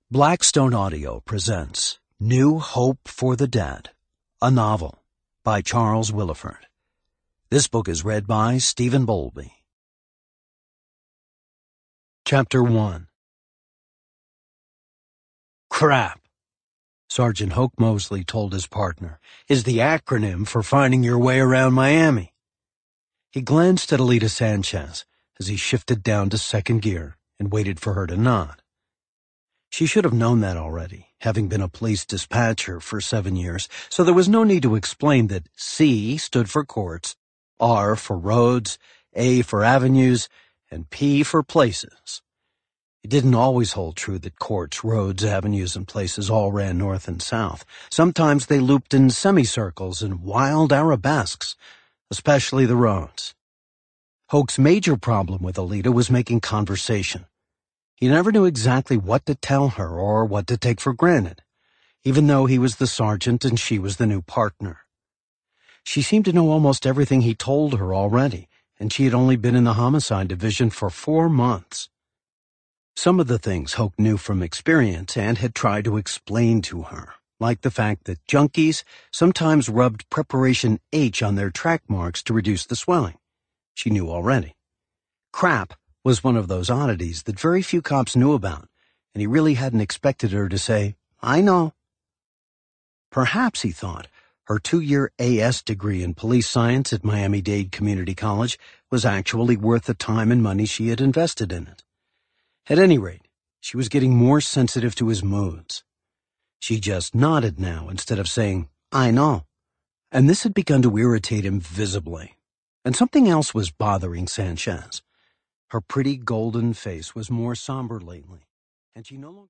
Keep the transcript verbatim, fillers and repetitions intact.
Blackstone Audio presents New Hope for the Dead, a novel by Charles Willeford. This book is read by Stephen Bowlby. Chapter one. Crap, Sergeant Hoke Mosley told his partner, is the acronym for finding your way around Miami. He glanced at Alita Sanchez as he shifted down to second gear and waited for her to nod. She should have known that already, having been a police dispatcher for seven years, so there was no need to explain that C stood for courts, R for roads, A for avenues, and P for places. It didn't always hold true that courts, roads, avenues, and places all ran north and south. Sometimes they looped in semicircles and wild arabesques, especially the roads. Hoke's major problem with Alita was making conversation. He never knew exactly what to tell her or what to take for granted, even though he was the sergeant and she was the new partner. She seemed to know almost everything he told her already, and she had only been in the homicide division for four months. Some of the things Hoke knew from experience and had tried to explain to her, like the fact that junkies sometimes rubbed preparation H on their track marks to reduce the swelling. She knew already. Crap was one of those oddities that very few cops knew about, and he really hadn't expected her to say, I know. Perhaps, he thought, her two-year A S degree in police science at Miami-Dade Community College was actually worth the time and money she had invested in it. At any rate, she was getting more sensitive to his moods. She just nodded now instead of saying, I know. And this had begun to irritate him visibly. And something else was bothering Sanchez. Her pretty golden face was more somber lately, and she no longer